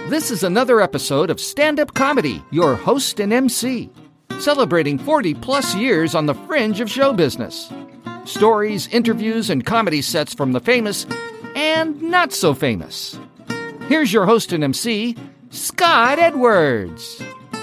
This is another episode of Stand Up Comedy, your host and MC, celebrating 40-plus years on the fringe of show business. Stories, interviews, and comedy sets from the famous and not so famous. Here's your host and MC, Scott Edwards.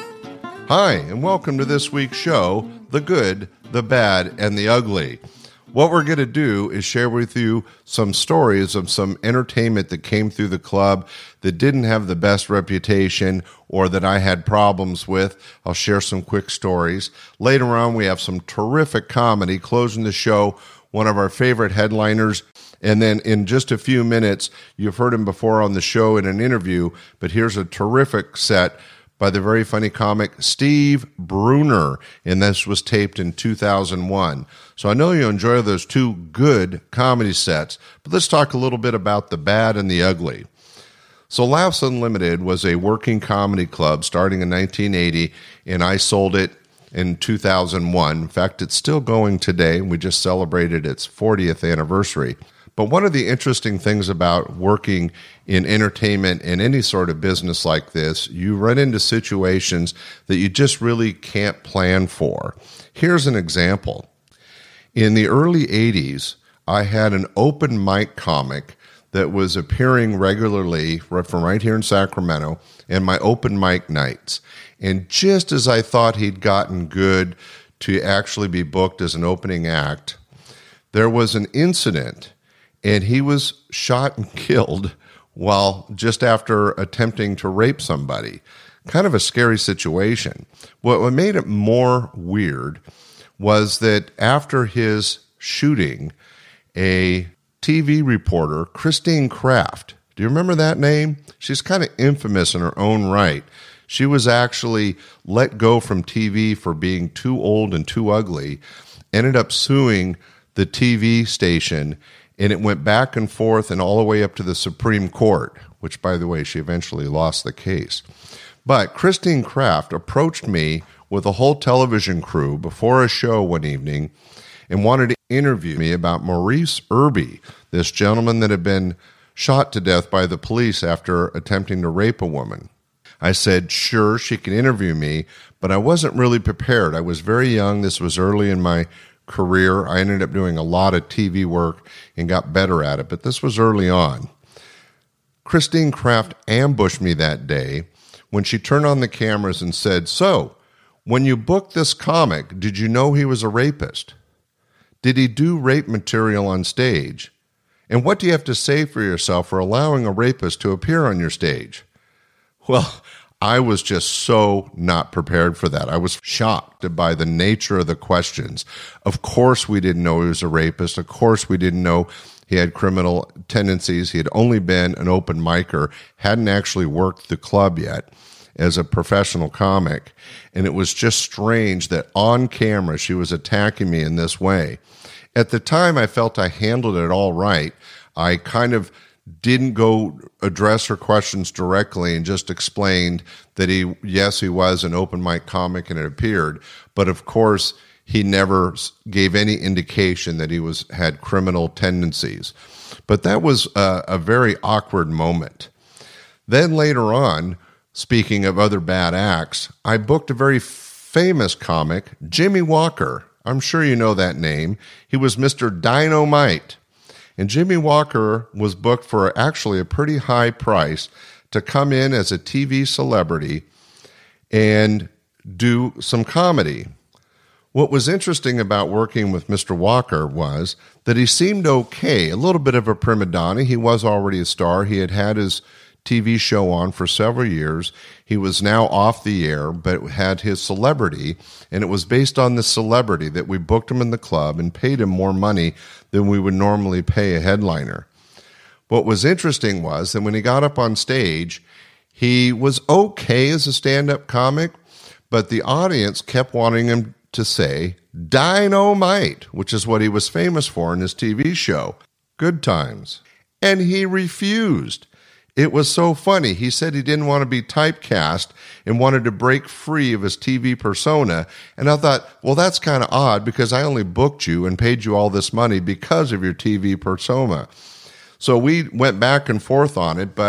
Hi, and welcome to this week's show, The Good, the Bad, and the Ugly. What we're going to do is share with you some stories of some entertainment that came through the club that didn't have the best reputation or that I had problems with. I'll share some quick stories. Later on, we have some terrific comedy. Closing the show, one of our favorite headliners. And then in just a few minutes, you've heard him before on the show in an interview, but here's a terrific set by the very funny comic Steve Bruner, and this was taped in 2001. So I know you enjoy those two good comedy sets, but let's talk a little bit about the bad and the ugly. So Laughs Unlimited was a working comedy club starting in 1980, and I sold it in 2001. In fact, it's still going today, and we just celebrated its 40th anniversary. But one of the interesting things about working in entertainment in any sort of business like this, you run into situations that you just really can't plan for. Here's an example. In the early 80s, I had an open mic comic that was appearing regularly from right here in Sacramento in my open mic nights. And just as I thought he'd gotten good to actually be booked as an opening act, there was an incident. And he was shot and killed while just after attempting to rape somebody. Kind of a scary situation. What made it more weird was that after his shooting, a TV reporter, Christine Craft, do you remember that name? She's kind of infamous in her own right. She was actually let go from TV for being too old and too ugly, ended up suing the TV station, and it went back and forth and all the way up to the Supreme Court, which, by the way, she eventually lost the case. But Christine Craft approached me with a whole television crew before a show one evening and wanted to interview me about Maurice Irby, this gentleman that had been shot to death by the police after attempting to rape a woman. I said, sure, she can interview me, but I wasn't really prepared. I was very young. This was early in my career. I ended up doing a lot of TV work and got better at it, but this was early on. Christine Craft ambushed me that day when she turned on the cameras and said, so, when you booked this comic, did you know he was a rapist? Did he do rape material on stage? And what do you have to say for yourself for allowing a rapist to appear on your stage? Well, I was just so not prepared for that. I was shocked by the nature of the questions. Of course we didn't know he was a rapist. Of course we didn't know he had criminal tendencies. He had only been an open micer, hadn't actually worked the club yet as a professional comic. And it was just strange that on camera she was attacking me in this way. At the time, I felt I handled it all right. I kind of didn't go address her questions directly and just explained that he was an open mic comic and it appeared, but of course he never gave any indication that he had criminal tendencies. But that was a very awkward moment. Then later on, speaking of other bad acts, I booked a very famous comic, Jimmy Walker. I'm sure you know that name. He was Mr. Dynamite. And Jimmy Walker was booked for actually a pretty high price to come in as a TV celebrity and do some comedy. What was interesting about working with Mr. Walker was that he seemed okay, a little bit of a prima donna. He was already a star. He had had his TV show on for several years. He was now off the air, but had his celebrity, and it was based on the celebrity that we booked him in the club and paid him more money than we would normally pay a headliner. What was interesting was that when he got up on stage, he was okay as a stand-up comic, but the audience kept wanting him to say Dynamite, which is what he was famous for in his TV show, Good Times. And he refused. It was so funny. He said he didn't want to be typecast and wanted to break free of his TV persona. And I thought, well, that's kind of odd because I only booked you and paid you all this money because of your TV persona. So we went back and forth on it, but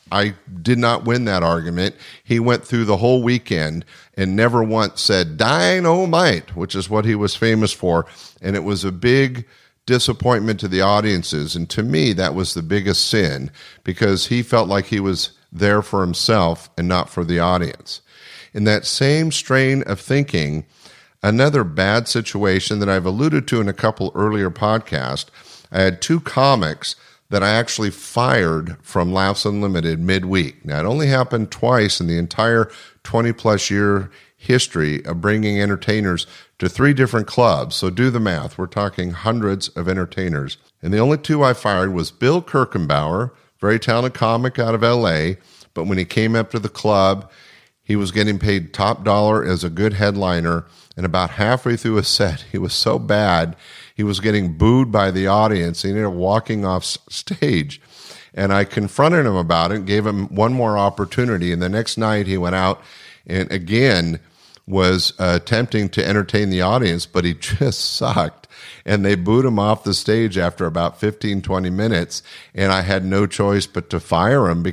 I did not win that argument. He went through the whole weekend and never once said dynamite, which is what he was famous for. And it was a big disappointment to the audiences. And to me, that was the biggest sin, because he felt like he was there for himself and not for the audience. In that same strain of thinking, another bad situation that I've alluded to in a couple earlier podcasts, I had two comics that I actually fired from Laughs Unlimited midweek. Now, it only happened twice in the entire 20-plus year history of bringing entertainers to 3 different clubs. So do the math. We're talking hundreds of entertainers. And the only 2 I fired was Bill Kirchenbauer, very talented comic out of L.A., but when he came up to the club, he was getting paid top dollar as a good headliner, and about halfway through a set, he was so bad, he was getting booed by the audience. He ended up walking off stage, and I confronted him about it, gave him one more opportunity, and the next night he went out and again was attempting to entertain the audience, but he just sucked, and they booed him off the stage after about 15, 20 minutes, and I had no choice but to fire him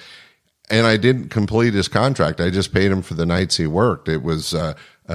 and I didn't complete his contract. I just paid him for the nights he worked. It was an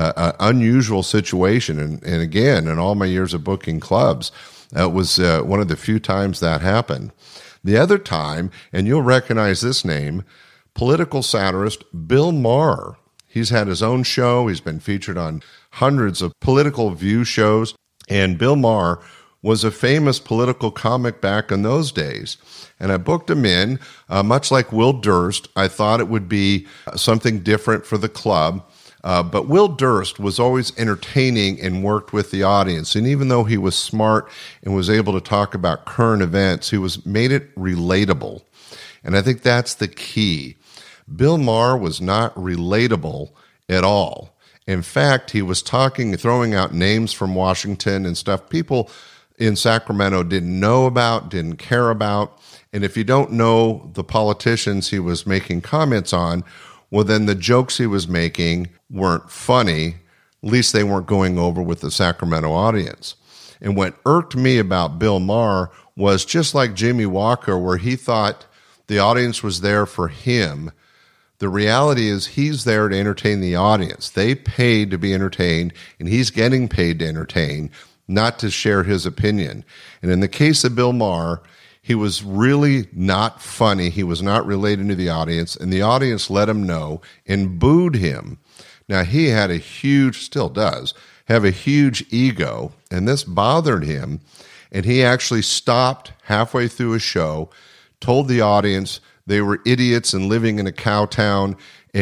unusual situation. And again, in all my years of booking clubs, it was one of the few times that happened. The other time, and you'll recognize this name, political satirist Bill Maher. He's had his own show. He's been featured on hundreds of political view shows. And Bill Maher was a famous political comic back in those days. And I booked him in, much like Will Durst. I thought it would be something different for the club. But Will Durst was always entertaining and worked with the audience. And even though he was smart and was able to talk about current events, he made it relatable. And I think that's the key. Bill Maher was not relatable at all. In fact, he was throwing out names from Washington and stuff people in Sacramento didn't know about, didn't care about. And if you don't know the politicians he was making comments on, well, then the jokes he was making weren't funny. At least they weren't going over with the Sacramento audience. And what irked me about Bill Maher was just like Jimmy Walker, where he thought the audience was there for him. The reality is he's there to entertain the audience. They paid to be entertained, and he's getting paid to entertain, not to share his opinion. And in the case of Bill Maher, he was really not funny. He was not related to the audience, and the audience let him know and booed him. Now, he had still does, have a huge ego, and this bothered him, and he actually stopped halfway through his show, told the audience they were idiots and living in a cow town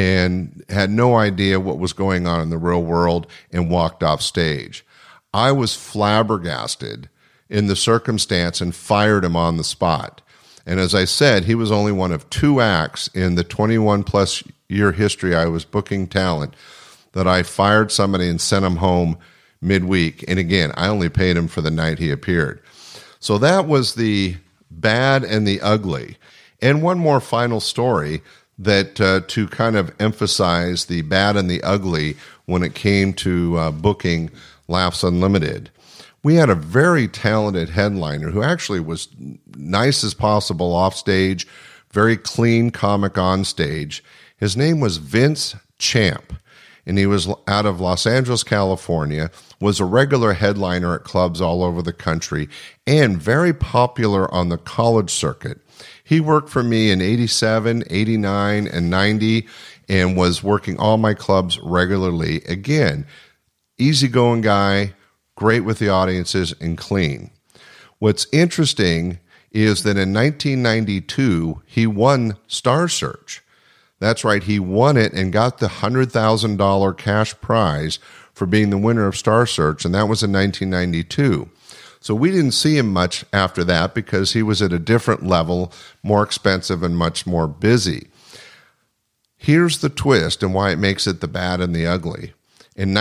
and had no idea what was going on in the real world, and walked off stage. I was flabbergasted in the circumstance and fired him on the spot. And as I said, he was only one of 2 acts in the 21-plus year history I was booking talent that I fired somebody and sent him home midweek. And again, I only paid him for the night he appeared. So that was the bad and the ugly. And one more final story that to kind of emphasize the bad and the ugly when it came to booking Laughs Unlimited. We had a very talented headliner who actually was nice as possible off stage, very clean comic on stage. His name was Vince Champ, and he was out of Los Angeles, California, was a regular headliner at clubs all over the country, and very popular on the college circuit. He worked for me in 87, 89, and 90, and was working all my clubs regularly. Again, easygoing guy, great with the audiences, and clean. What's interesting is that in 1992, he won Star Search. That's right, he won it and got the $100,000 cash prize for being the winner of Star Search, and that was in 1992. So we didn't see him much after that because he was at a different level, more expensive and much more busy. Here's the twist and why it makes it the bad and the ugly. In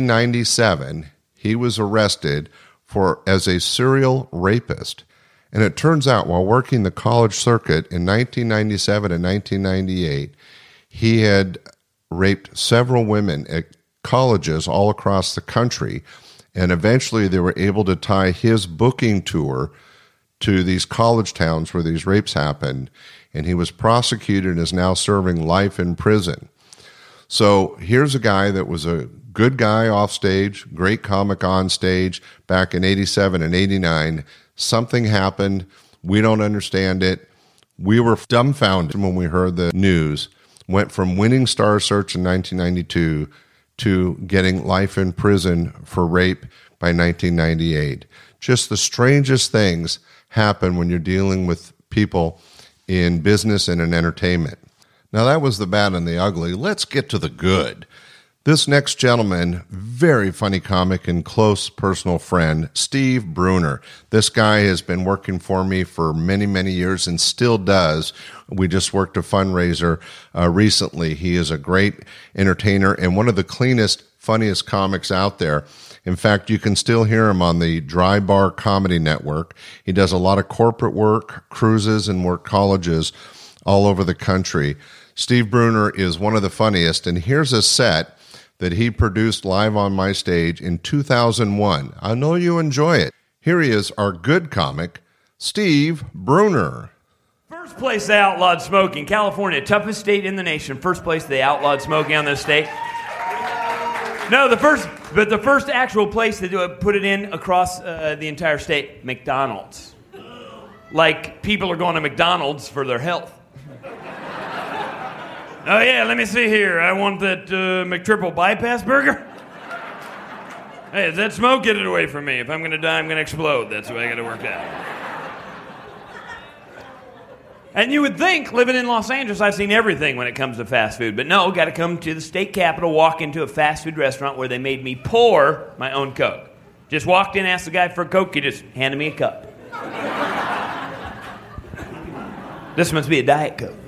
1997, he was arrested as a serial rapist. And it turns out while working the college circuit in 1997 and 1998, he had raped several women at colleges all across the country. And eventually they were able to tie his booking tour to these college towns where these rapes happened. and he was prosecuted and is now serving life in prison. So here's a guy that was a good guy off stage, great comic on stage back in 87 and 89. Something happened. We don't understand it. We were dumbfounded when we heard the news. Went from winning Star Search in 1992 to getting life in prison for rape by 1998. Just the strangest things happen when you're dealing with people in business and in entertainment. Now, that was the bad and the ugly. Let's get to the good. This next gentleman, very funny comic and close personal friend, Steve Bruner. This guy has been working for me for many, many years and still does. We just worked a fundraiser recently. He is a great entertainer and one of the cleanest, funniest comics out there. In fact, you can still hear him on the Dry Bar Comedy Network. He does a lot of corporate work, cruises, and work colleges all over the country. Steve Bruner is one of the funniest, and here's a set that he produced live on my stage in 2001. I know you enjoy it. Here he is, our good comic, Steve Bruner. First place they outlawed smoking. California, toughest state in the nation. First place they outlawed smoking on this state. No, the first actual place to put it in across the entire state, McDonald's. Like, people are going to McDonald's for their health. Oh, yeah, let me see here. I want that McTriple bypass burger. Hey, is that smoke? Get it away from me. If I'm going to die, I'm going to explode. That's the way I got to work out. And you would think, living in Los Angeles, I've seen everything when it comes to fast food. But no, got to come to the state capital, walk into a fast food restaurant where they made me pour my own Coke. Just walked in, asked the guy for a Coke, he just handed me a cup. This must be a Diet Coke.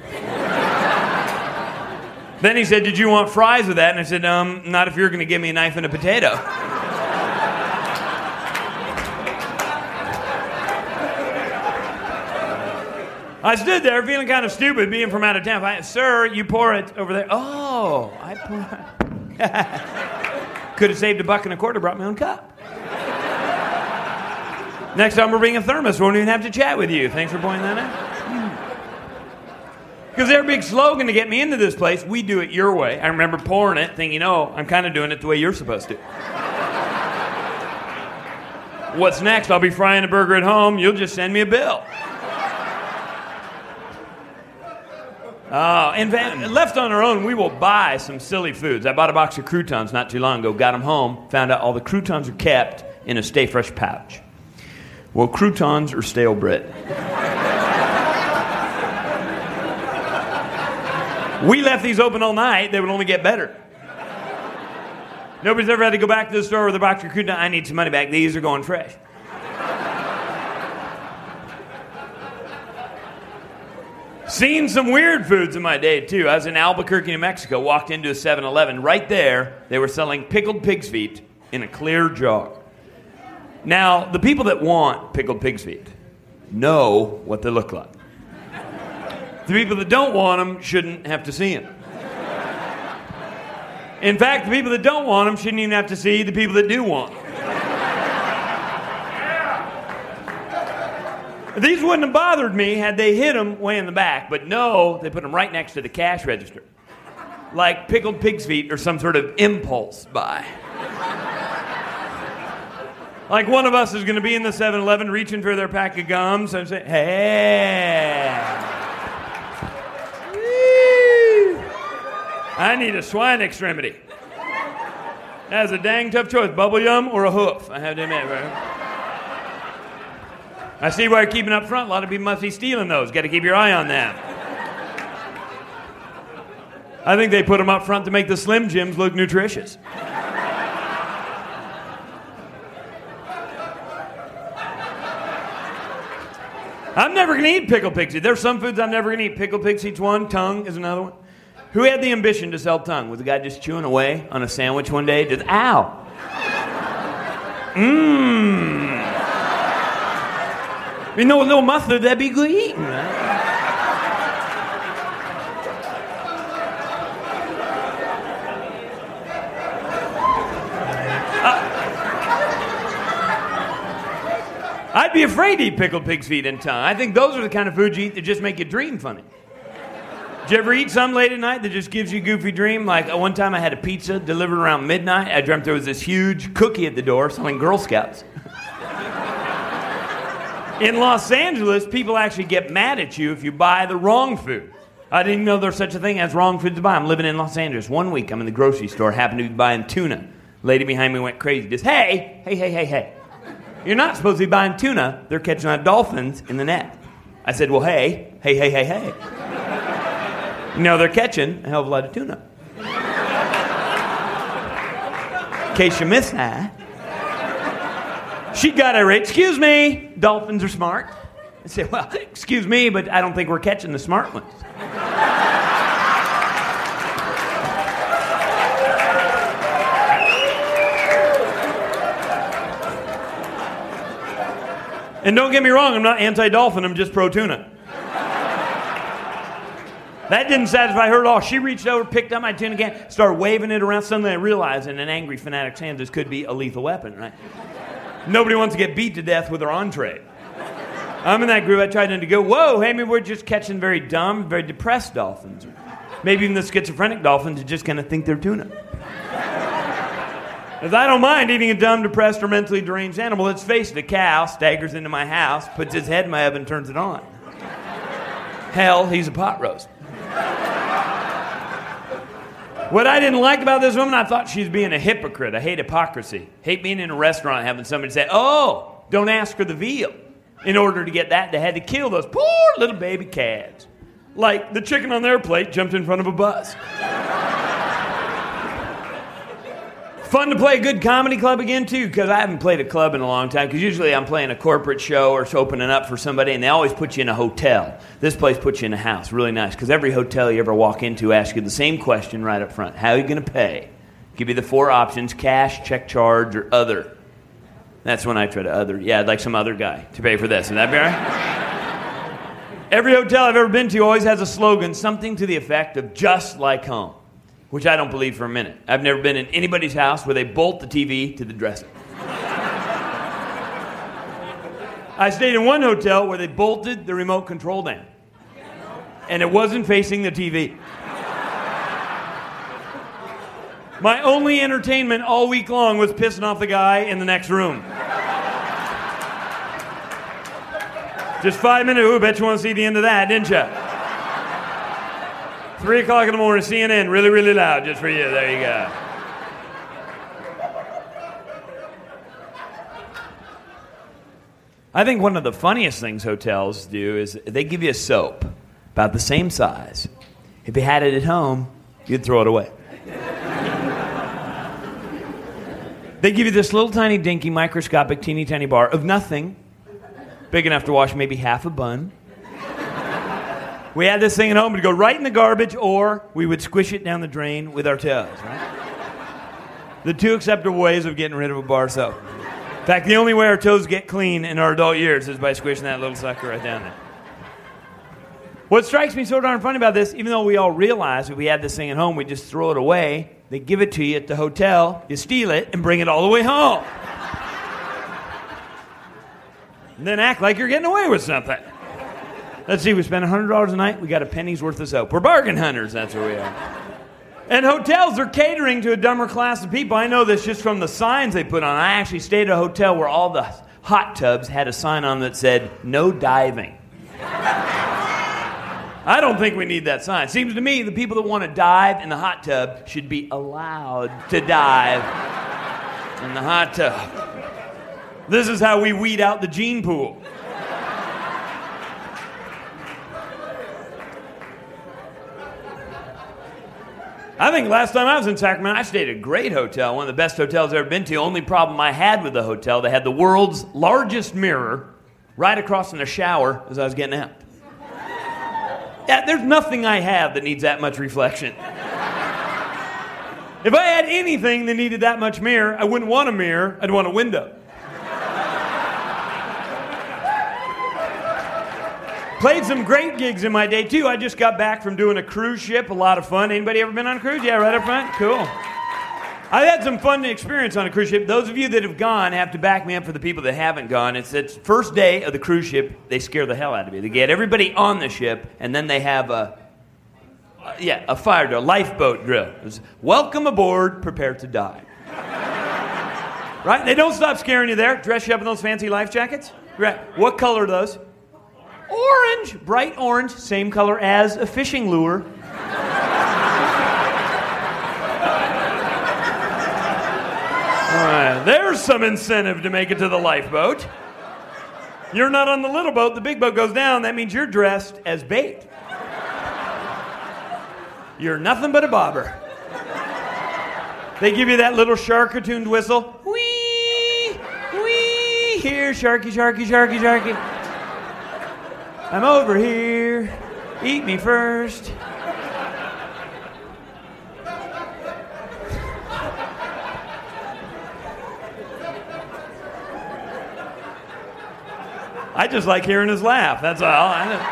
Then he said, did you want fries with that? And I said, not if you're going to give me a knife and a potato. I stood there feeling kind of stupid being from out of town. Sir, you pour it over there. Oh, I pour. Could have saved $1.25, brought my own cup. Next time we'll bring a thermos. Won't even have to chat with you. Thanks for pointing that out. Because their big slogan to get me into this place, we do it your way. I remember pouring it, thinking, I'm kind of doing it the way you're supposed to. What's next? I'll be frying a burger at home. You'll just send me a bill. In fact, left on our own, we will buy some silly foods. I bought a box of croutons not too long ago, got them home, found out all the croutons are kept in a Stay Fresh pouch. Well, croutons are stale bread. We left these open all night, they would only get better. Nobody's ever had to go back to the store with a box of croutons. I need some money back. These are going fresh. Seen some weird foods in my day, too. I was in Albuquerque, New Mexico, walked into a 7-Eleven. Right there, they were selling pickled pig's feet in a clear jar. Now, the people that want pickled pig's feet know what they look like. The people that don't want them shouldn't have to see them. In fact, the people that don't want them shouldn't even have to see the people that do want them. These wouldn't have bothered me had they hid them way in the back, but no, they put them right next to the cash register. Like pickled pig's feet or some sort of impulse buy. Like one of us is going to be in the 7-Eleven reaching for their pack of gums and say, hey... I need a swine extremity. That's a dang tough choice. Bubble yum or a hoof. I have to admit, right? I see why you're keeping up front. A lot of people must be stealing those. Got to keep your eye on that. I think they put them up front to make the Slim Jims look nutritious. I'm never going to eat pickled pig's feet. There's some foods I'm never going to eat. Pickled pig's feet's one. Tongue is another one. Who had the ambition to sell tongue? Was the guy just chewing away on a sandwich one day? Just, ow. You know, a little mustard, that'd be good eating, right? I I'd be afraid to eat pickled pig's feet and tongue. I think those are the kind of food you eat that just make you dream funny. Did you ever eat some late at night that just gives you a goofy dream? Like one time I had a pizza delivered around midnight. I dreamt there was this huge cookie at the door selling Girl Scouts. In Los Angeles, people actually get mad at you if you buy the wrong food. I didn't even know there's such a thing as wrong food to buy. I'm living in Los Angeles. One week I'm in the grocery store, happened to be buying tuna. Lady behind me went crazy. Just, hey. You're not supposed to be buying tuna. They're catching on dolphins in the net. I said, well, hey. You know, they're catching a hell of a lot of tuna. In case you missed that. She got irate. Excuse me, dolphins are smart. I said, well, excuse me, but I don't think we're catching the smart ones. And don't get me wrong, I'm not anti-dolphin, I'm just pro-tuna. That didn't satisfy her at all. She reached over, picked up my tuna can, started waving it around. Suddenly I realized in an angry fanatic's hand this could be a lethal weapon, right? Nobody wants to get beat to death with their entree. I'm in that group. I tried to go, whoa, hey, maybe we're just catching very dumb, very depressed dolphins. Or maybe even the schizophrenic dolphins who just kind of think they're tuna. Because I don't mind eating a dumb, depressed, or mentally deranged animal. Let's face it, a cow staggers into my house, puts his head in my oven, turns it on. Hell, he's a pot roast. What I didn't like about this woman, I thought she was being a hypocrite. I hate hypocrisy. Hate being in a restaurant having somebody say, oh, don't ask for the veal. In order to get that, they had to kill those poor little baby calves. Like the chicken on their plate jumped in front of a bus. Fun to play a good comedy club again, too, because I haven't played a club in a long time, because usually I'm playing a corporate show or opening up for somebody, and they always put you in a hotel. This place puts you in a house. Really nice, because every hotel you ever walk into asks you the same question right up front. How are you going to pay? Give you the 4 options: cash, check charge, or other. That's when I try to other. Yeah, I'd like some other guy to pay for this. Would that be all right? Every hotel I've ever been to always has a slogan, something to the effect of just like home. Which I don't believe for a minute. I've never been in anybody's house where they bolt the TV to the dresser. I stayed in one hotel where they bolted the remote control down. And it wasn't facing the TV. My only entertainment all week long was pissing off the guy in the next room. Just 5 minutes. Ooh, bet you want to see the end of that, didn't you? 3 o'clock in the morning, CNN, really, really loud, just for you. There you go. I think one of the funniest things hotels do is they give you a soap about the same size. If you had it at home, you'd throw it away. They give you this little tiny dinky microscopic teeny tiny bar of nothing, big enough to wash maybe half a bun. We had this thing at home, we'd go right in the garbage, or we would squish it down the drain with our toes, right? The 2 acceptable ways of getting rid of a bar soap. In fact, the only way our toes get clean in our adult years is by squishing that little sucker right down there. What strikes me so darn funny about this, even though we all realize if we had this thing at home, we'd just throw it away. They give it to you at the hotel, you steal it, and bring it all the way home. And then act like you're getting away with something. Let's see, we spend $100 a night, we got a penny's worth of soap. We're bargain hunters, that's what we are. And hotels are catering to a dumber class of people. I know this just from the signs they put on. I actually stayed at a hotel where all the hot tubs had a sign on that said, no diving. I don't think we need that sign. Seems to me the people that want to dive in the hot tub should be allowed to dive in the hot tub. This is how we weed out the gene pool. I think last time I was in Sacramento, I stayed at a great hotel, one of the best hotels I've ever been to. Only problem I had with the hotel, they had the world's largest mirror right across from the shower as I was getting out. Yeah, there's nothing I have that needs that much reflection. If I had anything that needed that much mirror, I wouldn't want a mirror, I'd want a window. Played some great gigs in my day, too. I just got back from doing a cruise ship. A lot of fun. Anybody ever been on a cruise? Yeah, right up front? Cool. I've had some fun experience on a cruise ship. Those of you that have gone have to back me up for the people that haven't gone. It's first day of the cruise ship, they scare the hell out of you. They get everybody on the ship, and then they have a fire drill, lifeboat drill. It's, welcome aboard, prepare to die. Right? They don't stop scaring you there. Dress you up in those fancy life jackets. Right. What color are those? Orange. Bright orange. Same color as a fishing lure. All right. There's some incentive to make it to the lifeboat. You're not on the little boat. The big boat goes down. That means you're dressed as bait. You're nothing but a bobber. They give you that little shark-attuned whistle. Whee! Whee! Here, sharky, sharky, sharky, sharky. I'm over here. Eat me first. I just like hearing his laugh, that's all.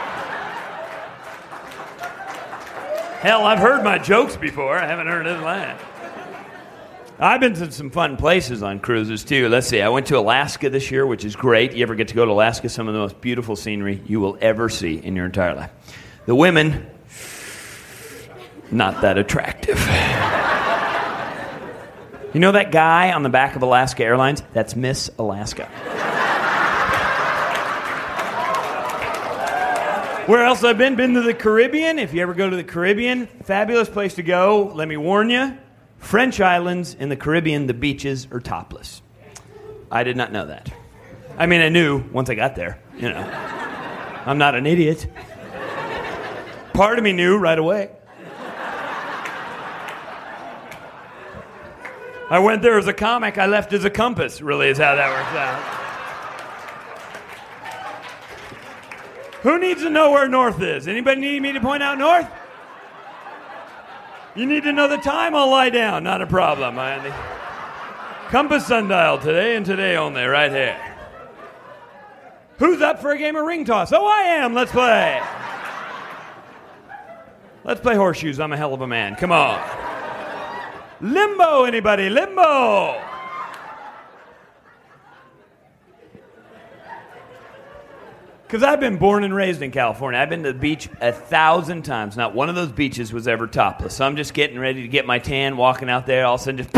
Hell, I've heard my jokes before. I haven't heard his laugh. I've been to some fun places on cruises, too. Let's see. I went to Alaska this year, which is great. You ever get to go to Alaska? Some of the most beautiful scenery you will ever see in your entire life. The women, not that attractive. You know that guy on the back of Alaska Airlines? That's Miss Alaska. Where else I've been? Been to the Caribbean. If you ever go to the Caribbean, fabulous place to go. Let me warn you, French islands in the Caribbean, the beaches are topless. I did not know that. I mean, I knew once I got there, you know. I'm not an idiot. Part of me knew right away. I went there as a comic. I left as a compass, really is how that works out. Who needs to know where north is? Anybody need me to point out north? You need to know the time? I'll lie down. Not a problem. Compass sundial today and today only, right here. Who's up for a game of ring toss? Oh, I am. Let's play. Let's play horseshoes. I'm a hell of a man. Come on. Limbo, anybody? Limbo. Because I've been born and raised in California. I've been to the beach 1,000 times. Not one of those beaches was ever topless. So I'm just getting ready to get my tan, walking out there. All of a sudden, just...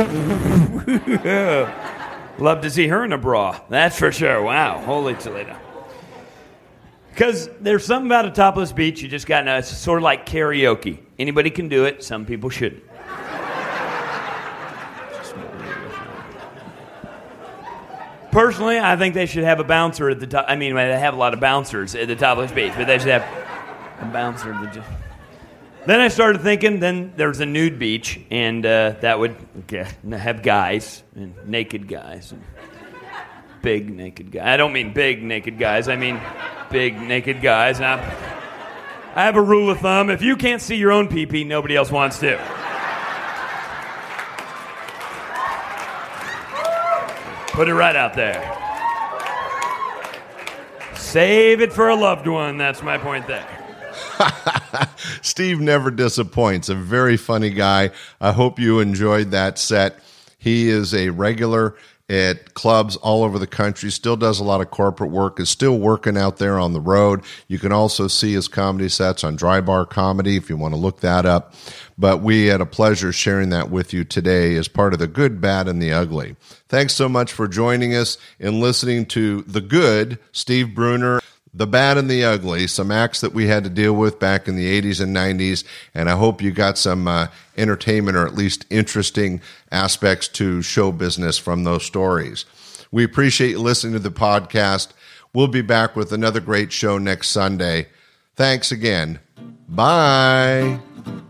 Love to see her in a bra. That's for sure. Wow. Holy Toledo. Because there's something about a topless beach. You just got to know. It's sort of like karaoke. Anybody can do it. Some people shouldn't. Personally, I think they should have a bouncer at the top. I mean, they have a lot of bouncers at the topless beach, but they should have a bouncer. Then I started thinking, then there's a nude beach, and that would have guys, and naked guys, and big naked guys. I don't mean big naked guys, I mean big naked guys. Now, I have a rule of thumb. If you can't see your own pee-pee, nobody else wants to. Put it right out there. Save it for a loved one. That's my point there. Steve never disappoints. A very funny guy. I hope you enjoyed that set. He is a regular at clubs all over the country, still does a lot of corporate work, is still working out there on the road. You can also see his comedy sets on Dry Bar Comedy if you want to look that up. But we had a pleasure sharing that with you today as part of The Good, Bad, and the Ugly. Thanks so much for joining us and listening to The Good, Steve Bruner, The Bad and the Ugly, some acts that we had to deal with back in the 80s and 90s, and I hope you got some entertainment or at least interesting aspects to show business from those stories. We appreciate you listening to the podcast. We'll be back with another great show next Sunday. Thanks again. Bye.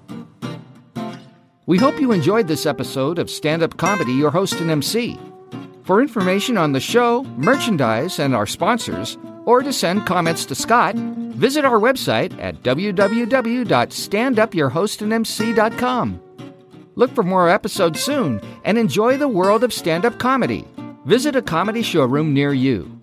We hope you enjoyed this episode of Stand Up Comedy, Your Host and MC. For information on the show, merchandise, and our sponsors, or to send comments to Scott, visit our website at www.standupyourhostandmc.com. Look for more episodes soon and enjoy the world of stand-up comedy. Visit a comedy showroom near you.